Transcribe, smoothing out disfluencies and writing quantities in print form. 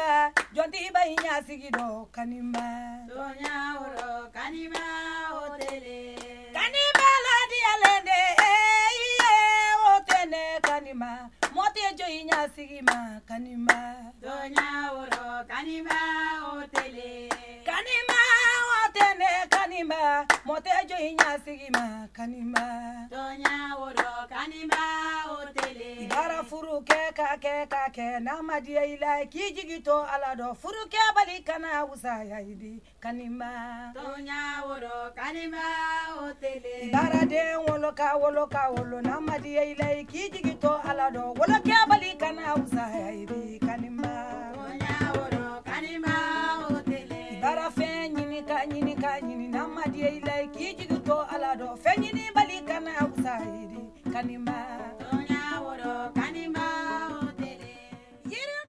kanimba jonti bainya sigido kanimba Tonya oro kanima otele kanimba la dialende otene kanima mote joinya sigima kanimba Tonya oro kanima otele kanima otene kanimba mote joinya sigima kanimba Tonya oro kanima otele bara furuke ka ke namadiya ila kijigito alado furuke bali kana usaya idi kanimba Tonya oro kanima otele bara de wolo namadiya ila kijigito alado wolo ke bali kana usaya idi kanimba Tonya oro kanima otele bara fe nyini ka namadiya ila kijigito alado fe nyini bali kana usaya idi kanimba